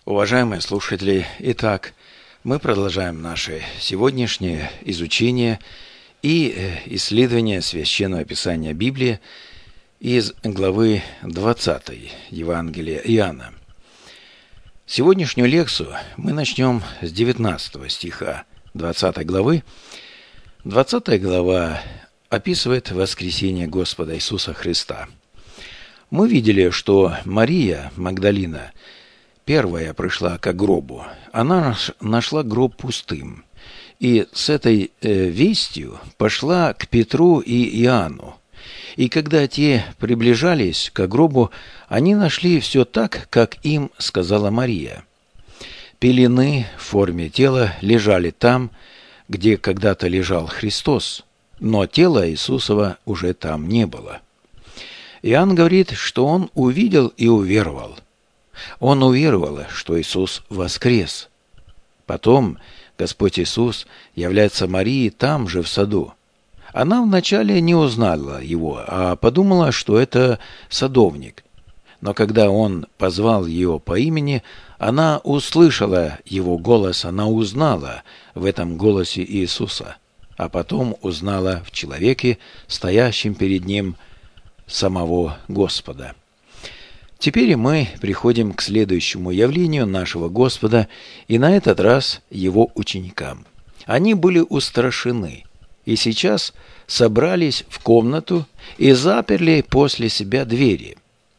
Уважаемые слушатели, итак, мы продолжаем наше сегодняшнее изучение и исследование Священного Писания Библии из главы 20 Евангелия Иоанна. Сегодняшнюю лекцию мы начнем с 19 стиха 20 главы. 20 глава описывает воскресение Господа Иисуса Христа. Мы видели, что Мария Магдалина первая пришла к гробу. Она нашла гроб пустым. И с этой вестью пошла к Петру и Иоанну. И когда те приближались к гробу, они нашли все так, как им сказала Мария. Пелены в форме тела лежали там, где когда-то лежал Христос, но тела Иисусова уже там не было. Иоанн говорит, что он увидел и уверовал. Он уверовал, что Иисус воскрес. Потом Господь Иисус является Марии там же, в саду. Она вначале не узнала его, а подумала, что это садовник. Но когда он позвал ее по имени, она услышала его голос, она узнала в этом голосе Иисуса, а потом узнала в человеке, стоящем перед ним, самого Господа. Теперь мы приходим к следующему явлению нашего Господа, и на этот раз Его ученикам. Они были устрашены, и сейчас собрались в комнату и заперли после себя двери.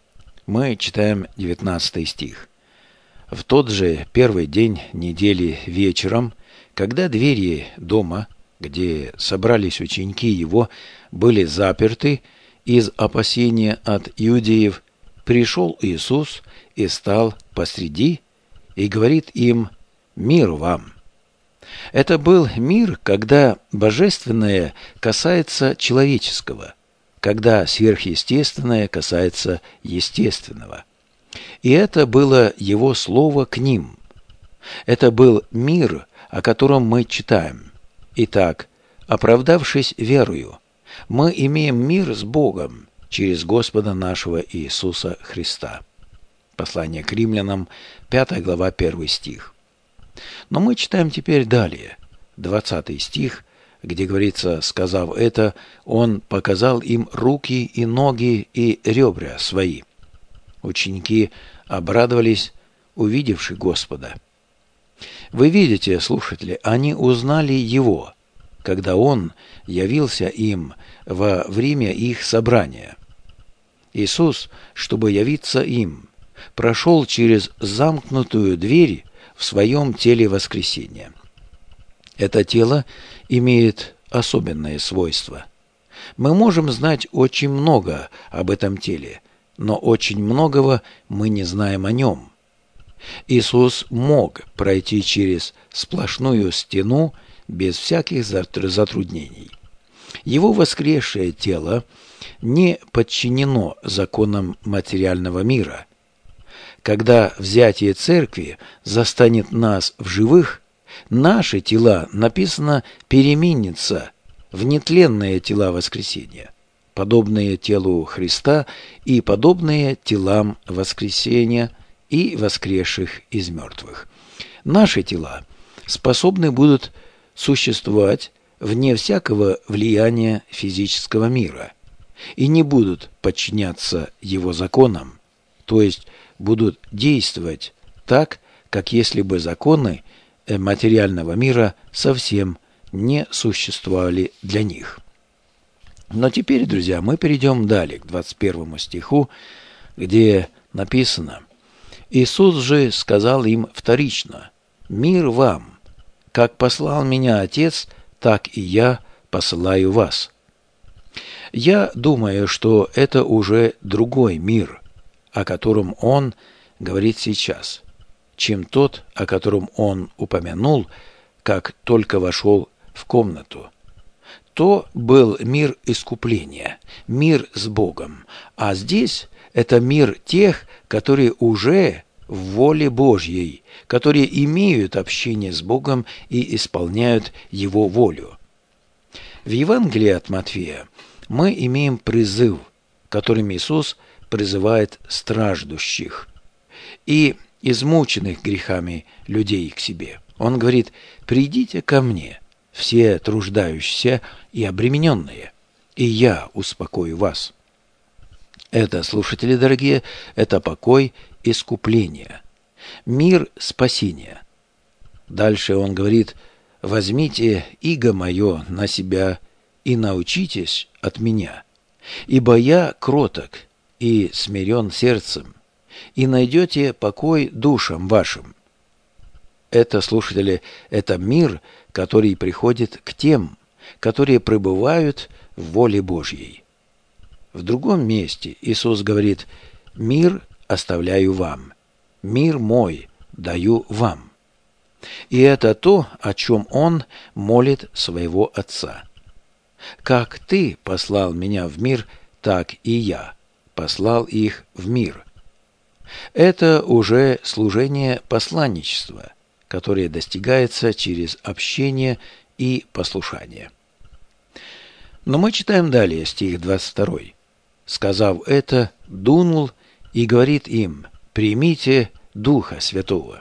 Мы читаем 19 стих. «В тот же первый день недели вечером, когда двери дома, где собрались ученики Его, были заперты из опасения от иудеев, пришел Иисус и стал посреди и говорит им: «Мир вам». Это был мир, когда божественное касается человеческого, когда сверхъестественное касается естественного. И это было Его слово к ним. Это был мир, о котором мы читаем. Итак, оправдавшись верою, мы имеем мир с Богом через Господа нашего Иисуса Христа. Послание к римлянам, 5 глава, 1 стих. Но мы читаем теперь далее, 20 стих, где говорится: «Сказав это, Он показал им руки и ноги и ребра свои». Ученики обрадовались, увидевши Господа. Вы видите, слушатели, они узнали Его, когда Он явился им во время их собрания. Иисус, чтобы явиться им, прошел через замкнутую дверь в своем теле воскресения. Это тело имеет особенное свойство. Мы можем знать очень много об этом теле, но очень многого мы не знаем о нем. Иисус мог пройти через сплошную стену без всяких затруднений. Его воскресшее тело не подчинено законам материального мира. Когда взятие церкви застанет нас в живых, наши тела, написано, переменятся в нетленные тела воскресения, подобные телу Христа и подобные телам воскресения и воскресших из мертвых. Наши тела способны будут существовать вне всякого влияния физического мира и не будут подчиняться его законам, то есть будут действовать так, как если бы законы материального мира совсем не существовали для них. Но теперь, друзья, мы перейдем далее, к 21 стиху, где написано: «Иисус же сказал им вторично: „Мир вам! Как послал меня Отец, так и я посылаю вас“». Я думаю, что это уже другой мир, о котором он говорит сейчас, чем тот, о котором он упомянул, как только вошел в комнату. То был мир искупления, мир с Богом, а здесь это мир тех, которые уже в воле Божьей, которые имеют общение с Богом и исполняют Его волю. В Евангелии от Матфея мы имеем призыв, которым Иисус призывает страждущих. И измученных грехами людей к себе. Он говорит: «Придите ко мне, все труждающиеся и обремененные, и я успокою вас». Это, слушатели дорогие, это покой искупления, мир спасения. Дальше он говорит: «Возьмите иго мое на себя и научитесь от меня, ибо я кроток и смирен сердцем, и найдете покой душам вашим». Это, слушатели, это мир, который приходит к тем, которые пребывают в воле Божьей. В другом месте Иисус говорит: «Мир оставляю вам, мир мой даю вам». И это то, о чем Он молит своего Отца. «Как Ты послал меня в мир, так и я послал их в мир». Это уже служение посланничества, которое достигается через общение и послушание. Но мы читаем далее стих 22. «Сказав это, дунул и говорит им: примите Духа Святого».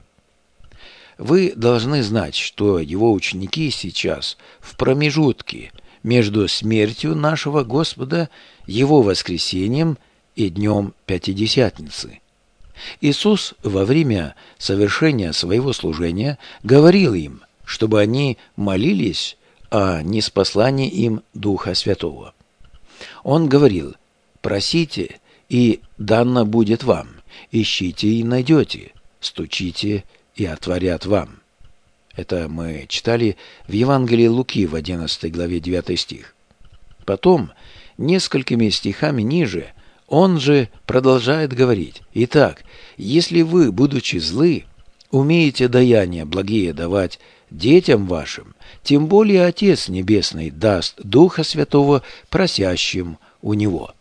Вы должны знать, что его ученики сейчас в промежутке между смертью нашего Господа, его воскресением и днем Пятидесятницы. Иисус во время совершения своего служения говорил им, чтобы они молились о ниспослании им Духа Святого. Он говорил: «Просите, и дано будет вам, ищите и найдете, стучите и отворят вам». Это мы читали в Евангелии Луки в 11 главе 9 стих. Потом, несколькими стихами ниже, он же продолжает говорить: «Итак, если вы, будучи злы, умеете даяния благие давать детям вашим, тем более Отец Небесный даст Духа Святого просящим у Него».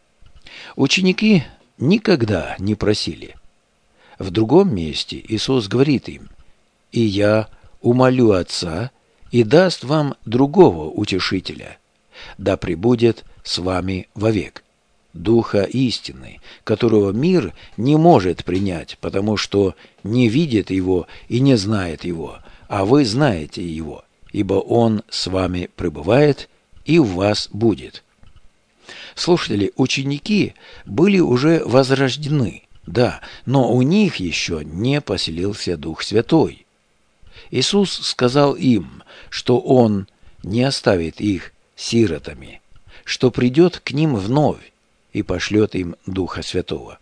Ученики никогда не просили. В другом месте Иисус говорит им: «И я умолю Отца, и даст вам другого утешителя, да пребудет с вами вовек, Духа истины, которого мир не может принять, потому что не видит его и не знает его, а вы знаете его, ибо он с вами пребывает и в вас будет». Слушатели, ученики были уже возрождены, да, но у них еще не поселился Дух Святой. Иисус сказал им, что Он не оставит их сиротами, что придет к ним вновь и пошлет им Духа Святого.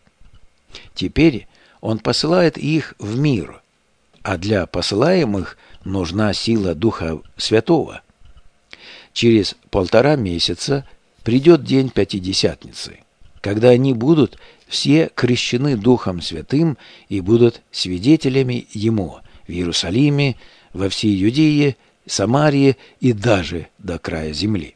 Теперь Он посылает их в мир, а для посылаемых нужна сила Духа Святого. Через 1,5 месяца придет день Пятидесятницы, когда они будут все крещены Духом Святым и будут свидетелями Ему в Иерусалиме, во всей Иудее, Самарии и даже до края земли.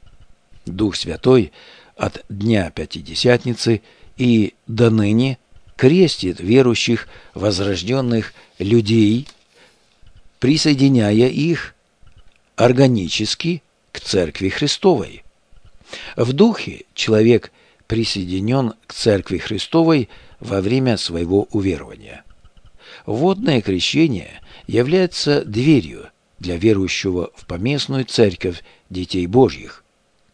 Дух Святой от дня Пятидесятницы и до ныне крестит верующих возрожденных людей, присоединяя их органически к Церкви Христовой. В духе человек присоединен к Церкви Христовой во время своего уверования. Водное крещение является дверью для верующего в поместную церковь детей Божьих.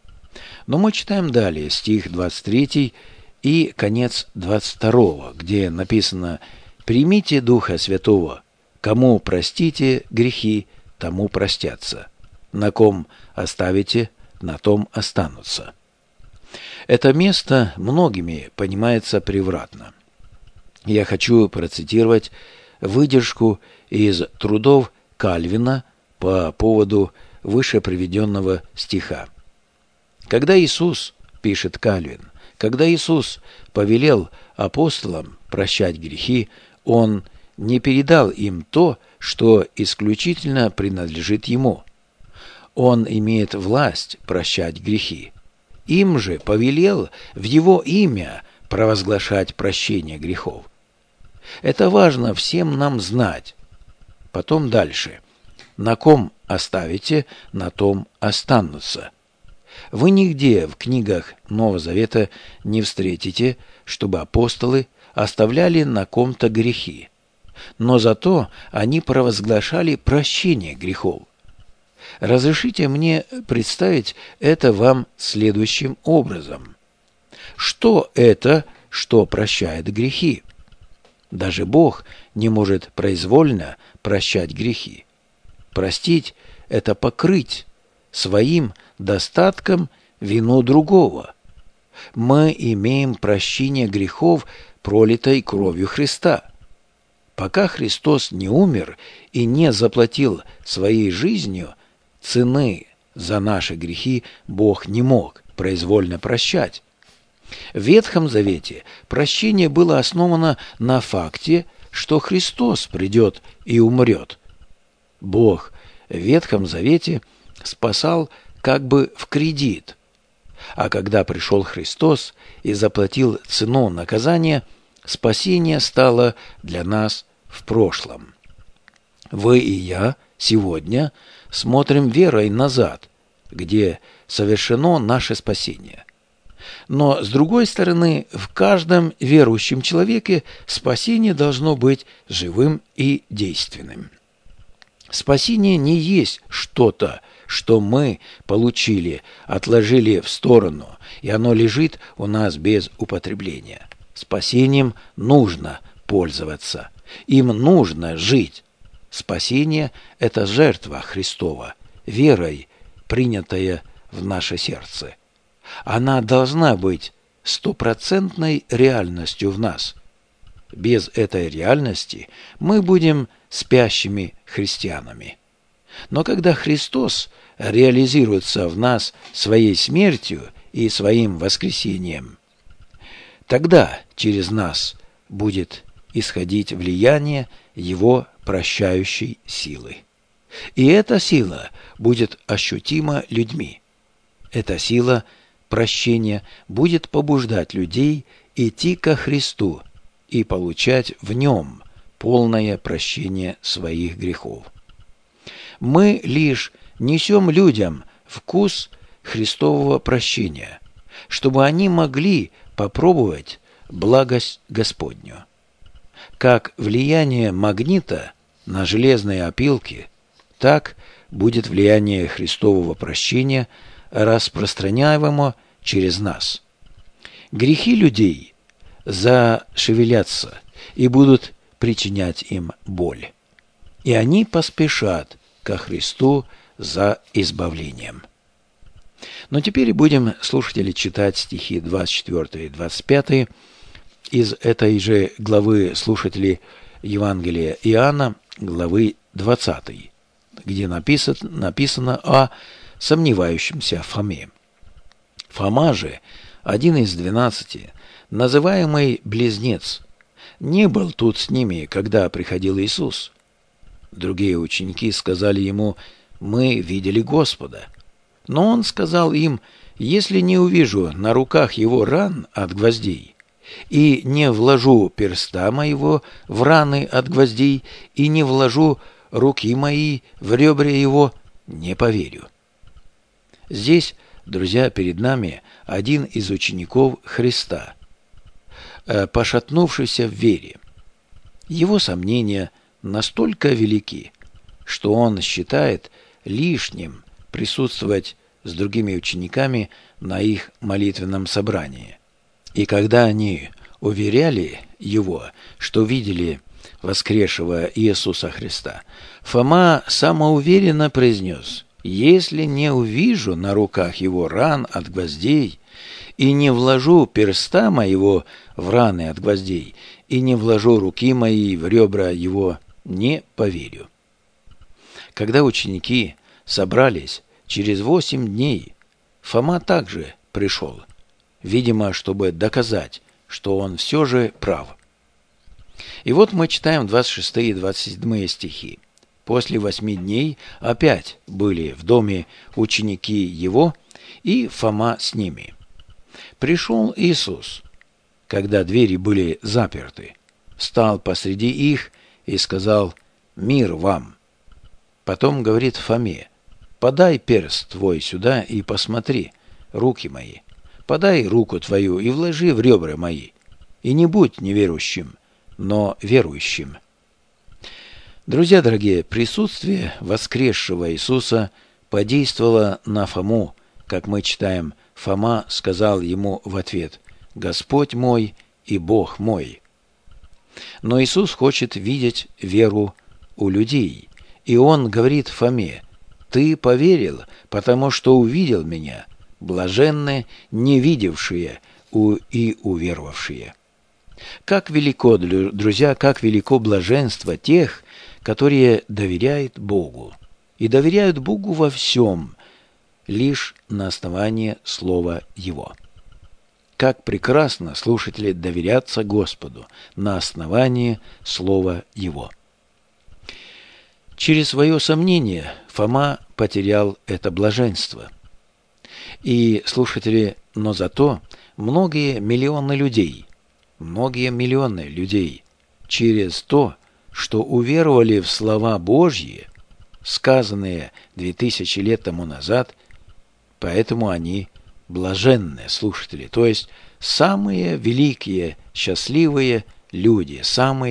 Но мы читаем далее стих 23 и конец 22, где написано: «Примите Духа Святого, кому простите грехи, тому простятся, на ком оставите, на том останутся». Это место многими понимается превратно. Я хочу процитировать выдержку из трудов Кальвина по поводу выше приведенного стиха. Когда Иисус, пишет Кальвин, когда Иисус повелел апостолам прощать грехи, Он не передал им то, что исключительно принадлежит Ему. Он имеет власть прощать грехи. Им же повелел в Его имя провозглашать прощение грехов. Это важно всем нам знать. Потом дальше. «На ком оставите, на том останутся». Вы нигде в книгах Нового Завета не встретите, чтобы апостолы оставляли на ком-то грехи. но зато они провозглашали прощение грехов. Разрешите мне представить это вам следующим образом. Что это, что прощает грехи? Даже Бог не может произвольно прощать грехи. Простить – это покрыть своим достатком вину другого. Мы имеем прощение грехов, пролитой кровью Христа. Пока Христос не умер и не заплатил своей жизнью цены за наши грехи, Бог не мог произвольно прощать. В Ветхом Завете прощение было основано на факте, что Христос придет и умрет. Бог в Ветхом Завете спасал как бы в кредит, а когда пришел Христос и заплатил цену наказания, спасение стало для нас в прошлом. Вы и я сегодня смотрим верой назад, где совершено наше спасение. Но, с другой стороны, в каждом верующем человеке спасение должно быть живым и действенным. Спасение не есть что-то, что мы получили, отложили в сторону, и оно лежит у нас без употребления. Спасением нужно пользоваться, им нужно жить. Спасение – это жертва Христова, верой, принятая в наше сердце. Она должна быть стопроцентной реальностью в нас. Без этой реальности мы будем спящими христианами. Но когда Христос реализируется в нас своей смертью и своим воскресением, тогда через нас будет исходить влияние Его прощающей силы. И эта сила будет ощутима людьми. Эта сила прощения будет побуждать людей идти ко Христу и получать в Нем полное прощение своих грехов. Мы лишь несем людям вкус Христового прощения, чтобы они могли попробовать благость Господню. Как влияние магнита на железные опилки, так будет влияние Христового прощения распространяемого через нас. Грехи людей зашевелятся и будут причинять им боль, и они поспешат ко Христу за избавлением. Но теперь будем, слушатели, читать стихи 24 и 25 из этой же главы, слушатели, Евангелия Иоанна, главы 20, где написано о сомневающемся Фоме. Фома же, один из 12, называемый Близнец, не был тут с ними, когда приходил Иисус. Другие ученики сказали ему: «Мы видели Господа». Но он сказал им: «Если не увижу на руках его ран от гвоздей, и не вложу перста моего в раны от гвоздей, и не вложу руки мои в ребра его, не поверю». Здесь, друзья, перед нами один из учеников Христа, пошатнувшийся в вере. Его сомнения настолько велики, что он считает лишним присутствовать с другими учениками на их молитвенном собрании. И когда они уверяли его, что видели воскресшего Иисуса Христа, Фома самоуверенно произнес: «Если не увижу на руках его ран от гвоздей, и не вложу перста моего в раны от гвоздей, и не вложу руки мои в ребра его, не поверю». Когда ученики собрались через 8 дней, Фома также пришел, видимо, чтобы доказать, что он все же прав. И вот мы читаем 26 и 27 стихи. «После 8 дней опять были в доме ученики его, и Фома с ними. Пришел Иисус, когда двери были заперты, встал посреди их и сказал: «Мир вам». Потом говорит Фоме: «Подай перст твой сюда и посмотри, руки мои. Подай руку твою и вложи в ребра мои, и не будь неверующим, но верующим». Друзья дорогие, присутствие воскресшего Иисуса подействовало на Фому, как мы читаем, Фома сказал ему в ответ: «Господь мой и Бог мой». Но Иисус хочет видеть веру у людей, и Он говорит Фоме: «Ты поверил, потому что увидел Меня, блаженны не видевшие и уверовавшие». Как велико, друзья, как велико блаженство тех, которые доверяют Богу. И доверяют Богу во всем, лишь на основании Слова Его. Как прекрасно, слушатели, доверяться Господу на основании Слова Его. Через свое сомнение Фома потерял это блаженство. И, слушатели, но зато многие миллионы людей через то, что уверовали в слова Божьи, сказанные 2000 лет тому назад, поэтому они блаженные слушатели, то есть самые великие, счастливые люди,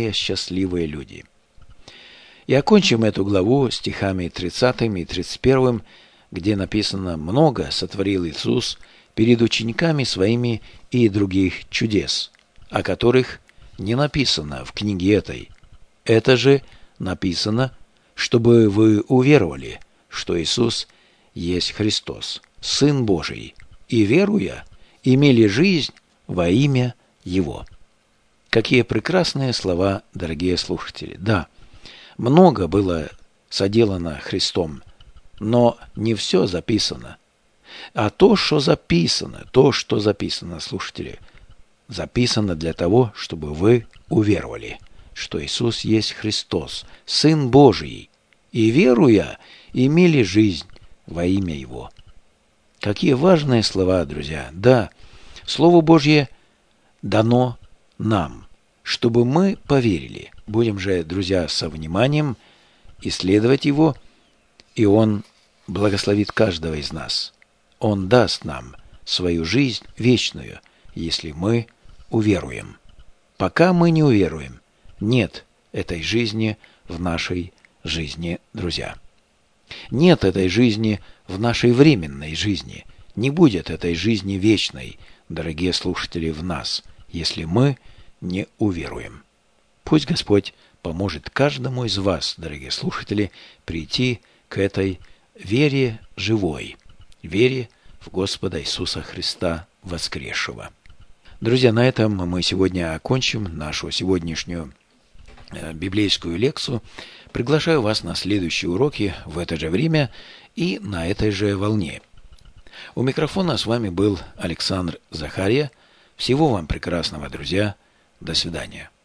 И окончим эту главу стихами 30 и 31, где написано: «Много сотворил Иисус перед учениками своими и других чудес, о которых не написано в книге этой. Это же написано, чтобы вы уверовали, что Иисус есть Христос, Сын Божий, и, веруя, имели жизнь во имя Его». Какие прекрасные слова, дорогие слушатели! Да, много было соделано Христом, но не все записано. А то, что записано, слушатели, записано для того, чтобы вы уверовали, что Иисус есть Христос, Сын Божий, и, веруя, имели жизнь во имя Его. Какие важные слова, друзья! Да, Слово Божье дано нам, чтобы мы поверили. Будем же, друзья, со вниманием исследовать его, и Он благословит каждого из нас. Он даст нам свою жизнь вечную, если мы уверуем. Пока мы не уверуем, нет этой жизни в нашей жизни, друзья. Нет этой жизни в нашей временной жизни. Не будет этой жизни вечной, дорогие слушатели, в нас, если мы не уверуем. Пусть Господь поможет каждому из вас, дорогие слушатели, прийти к этой вере живой, вере в Господа Иисуса Христа воскресшего. Друзья, на этом мы сегодня окончим нашу сегодняшнюю библейскую лекцию. Приглашаю вас на следующие уроки в это же время и на этой же волне. У микрофона с вами был Александр Захарья. Всего вам прекрасного, друзья. До свидания.